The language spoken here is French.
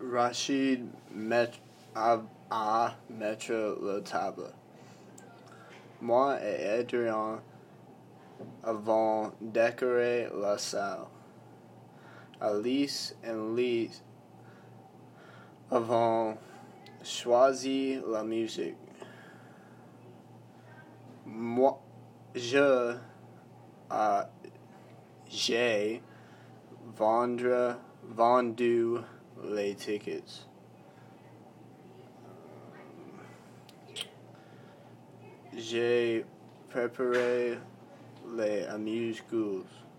Rachid a mettre le table. Moi et Adrien avons décoré la salle. Alice et Lise avons choisi la musique. Moi, j'ai vendu les tickets. J'ai préparé les amuse-gueules.